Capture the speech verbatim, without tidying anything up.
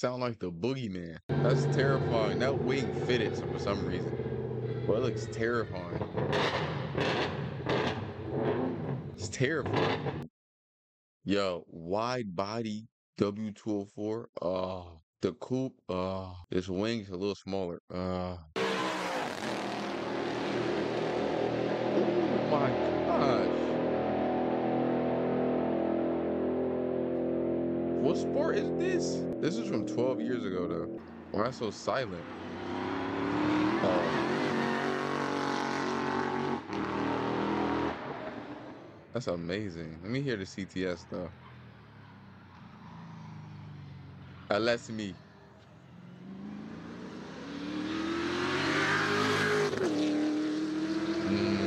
sound like the boogeyman. That's terrifying. That wing fitted for some reason. But it looks terrifying. It's terrifying. Yo, wide body W two oh four. Oh, the coupe. Oh, this wing's a little smaller. Uh, oh my gosh. What sport is this? This is from twelve years ago, though. Why so silent? Oh, that's amazing. Let me hear the C T S, though. Uh, let's me. Mm.